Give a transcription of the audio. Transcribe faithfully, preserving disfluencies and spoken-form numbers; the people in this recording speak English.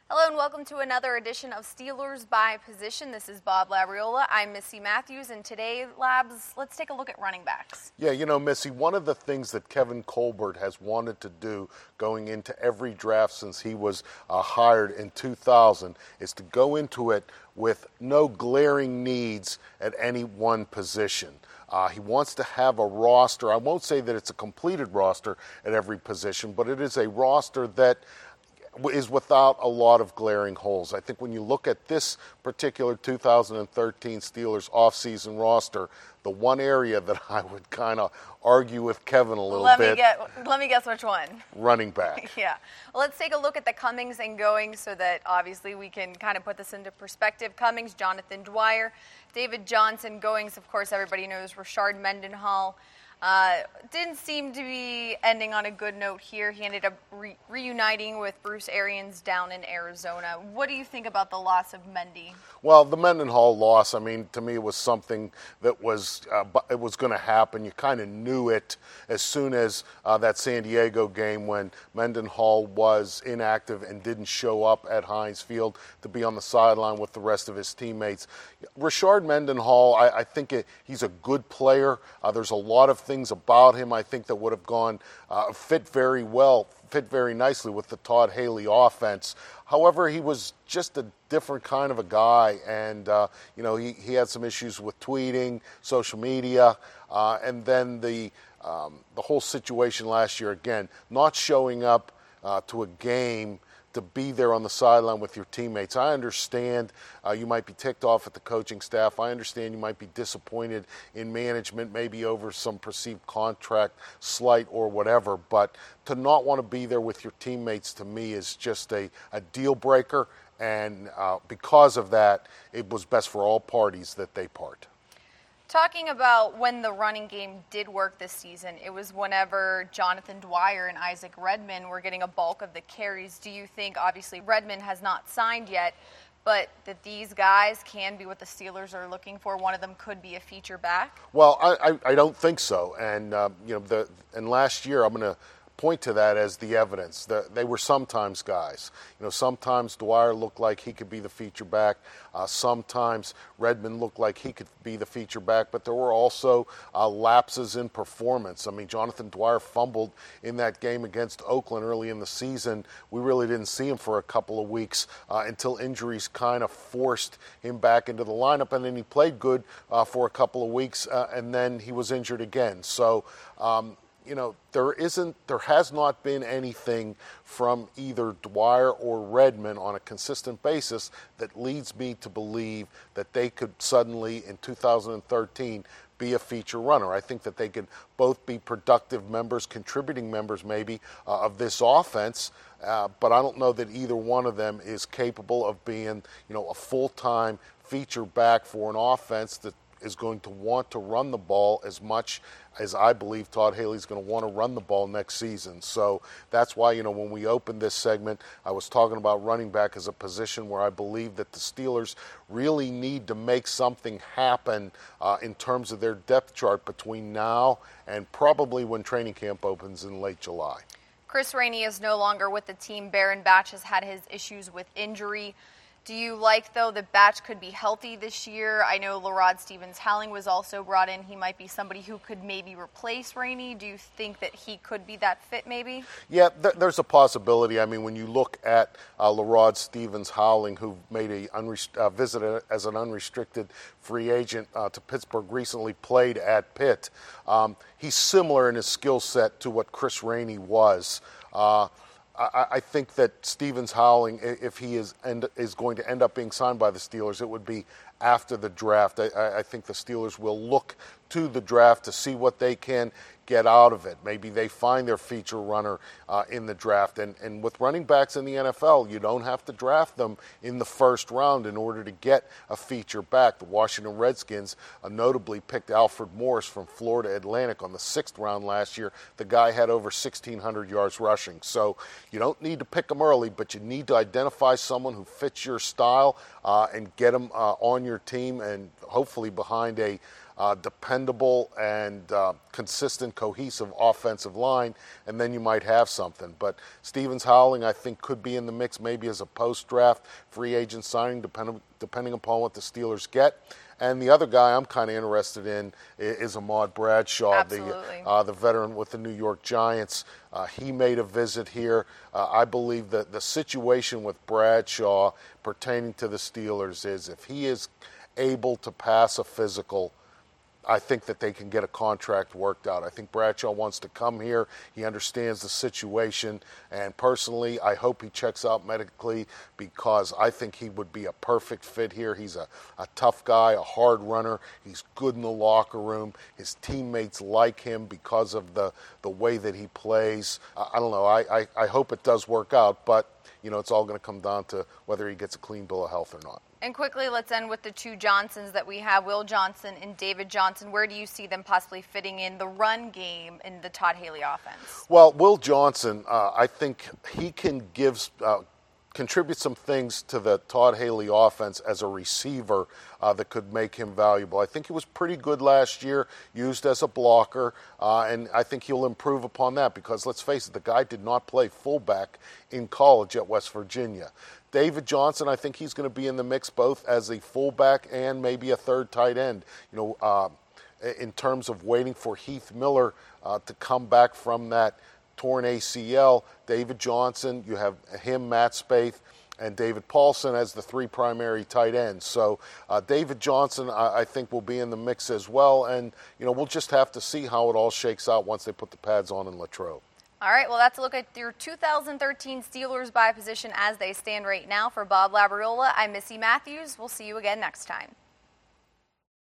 Hello and welcome to another edition of Steelers by Position. This is Bob Labriola. I'm Missy Matthews, and today, Labs, let's take a look at running backs. Yeah, you know, Missy, one of the things that Kevin Colbert has wanted to do going into every draft since he was uh, hired in two thousand is to go into it with no glaring needs at any one position. Uh, he wants to have a roster. I won't say that it's a completed roster at every position, but it is a roster that is without a lot of glaring holes. I think when you look at this particular two thousand thirteen Steelers offseason roster, the one area that I would kind of argue with Kevin a little let bit. Me get, let me guess which one. Running back. Yeah. Well, let's take a look at the comings and goings so that obviously we can kind of put this into perspective. Cummings, Jonathan Dwyer, David Johnson. Goings, of course, everybody knows Rashard Mendenhall. Uh, didn't seem to be ending on a good note here. He ended up re- reuniting with Bruce Arians down in Arizona. What do you think about the loss of Mendy? Well, the Mendenhall loss, I mean, to me, it was something that was uh, it was going to happen. You kind of knew it as soon as uh, that San Diego game when Mendenhall was inactive and didn't show up at Heinz Field to be on the sideline with the rest of his teammates. Rashard Mendenhall, I, I think it, he's a good player. Uh, there's a lot of things about him I think that would have gone uh, fit very well, fit very nicely with the Todd Haley offense. However, he was just a different kind of a guy, and uh, you know he, he had some issues with tweeting, social media, uh, and then the um, the whole situation last year again, not showing up uh, to a game to be there on the sideline with your teammates. I understand uh, you might be ticked off at the coaching staff. I understand you might be disappointed in management, maybe over some perceived contract slight or whatever, but to not want to be there with your teammates to me is just a, a deal breaker, and uh, because of that, it was best for all parties that they part. Talking about when the running game did work this season, it was whenever Jonathan Dwyer and Isaac Redman were getting a bulk of the carries. Do you think, obviously, Redman has not signed yet, but that these guys can be what the Steelers are looking for? One of them could be a feature back? Well, I, I, I don't think so. And, uh, you know, the and last year, I'm going to point to that as the evidence. The, they were sometimes guys. You know, sometimes Dwyer looked like he could be the feature back. Uh, sometimes Redman looked like he could be the feature back, but there were also uh, lapses in performance. I mean, Jonathan Dwyer fumbled in that game against Oakland early in the season. We really didn't see him for a couple of weeks uh, until injuries kind of forced him back into the lineup, and then he played good uh, for a couple of weeks, uh, and then he was injured again. So, um, you know, there isn't, there has not been anything from either Dwyer or Redman on a consistent basis that leads me to believe that they could suddenly, in two thousand thirteen, be a feature runner. I think that they could both be productive members, contributing members maybe, uh, of this offense, uh, but I don't know that either one of them is capable of being, you know, a full-time feature back for an offense that is going to want to run the ball as much as I believe Todd Haley's going to want to run the ball next season. So that's why, you know, when we opened this segment, I was talking about running back as a position where I believe that the Steelers really need to make something happen uh, in terms of their depth chart between now and probably when training camp opens in late July. Chris Rainey is no longer with the team. Baron Batch has had his issues with injury. Do you like, though, that Batch could be healthy this year? I know LaRod Stevens-Howling was also brought in. He might be somebody who could maybe replace Rainey. Do you think that he could be that fit, maybe? Yeah, th- there's a possibility. I mean, when you look at uh, LaRod Stevens-Howling, who made a unrest- uh, visit as an unrestricted free agent uh, to Pittsburgh, recently played at Pitt, um, he's similar in his skill set to what Chris Rainey was. Uh, I, I think that Stevens-Howling, if he is end, is going to end up being signed by the Steelers, it would be after the draft. I, I think the Steelers will look to the draft to see what they can get out of it. Maybe they find their feature runner uh, in the draft. And, and with running backs in the N F L, you don't have to draft them in the first round in order to get a feature back. The Washington Redskins uh, notably picked Alfred Morris from Florida Atlantic on the sixth round last year. The guy had over sixteen hundred yards rushing. So you don't need to pick them early, but you need to identify someone who fits your style uh, and get them uh, on your team and hopefully behind a uh, dependable and uh, consistent, cohesive offensive line, and then you might have something. But Stevens Howling, I think, could be in the mix maybe as a post-draft free agent signing, depending, depending upon what the Steelers get. And the other guy I'm kind of interested in is Ahmad Bradshaw, the, uh, the veteran with the New York Giants. Uh, he made a visit here. Uh, I believe that the situation with Bradshaw pertaining to the Steelers is if he is able to pass a physical, I think that they can get a contract worked out. I think Bradshaw wants to come here. He understands the situation. And personally, I hope he checks out medically because I think he would be a perfect fit here. He's a, a tough guy, a hard runner. He's good in the locker room. His teammates like him because of the, the way that he plays. I, I don't know. I, I, I hope it does work out, but you know, it's all going to come down to whether he gets a clean bill of health or not. And quickly, let's end with the two Johnsons that we have, Will Johnson and David Johnson. Where do you see them possibly fitting in the run game in the Todd Haley offense? Well, Will Johnson, uh, I think he can give, uh, contribute some things to the Todd Haley offense as a receiver uh, that could make him valuable. I think he was pretty good last year, used as a blocker, uh, and I think he'll improve upon that because, let's face it, the guy did not play fullback in college at West Virginia. David Johnson, I think he's going to be in the mix both as a fullback and maybe a third tight end. You know, uh, in terms of waiting for Heath Miller uh, to come back from that torn A C L, David Johnson, you have him, Matt Spaeth, and David Paulson as the three primary tight ends. So uh, David Johnson, I, I think, will be in the mix as well. And, you know, we'll just have to see how it all shakes out once they put the pads on in Latrobe. All right, well, that's a look at your two thousand thirteen Steelers by position as they stand right now. For Bob Labriola, I'm Missy Matthews. We'll see you again next time.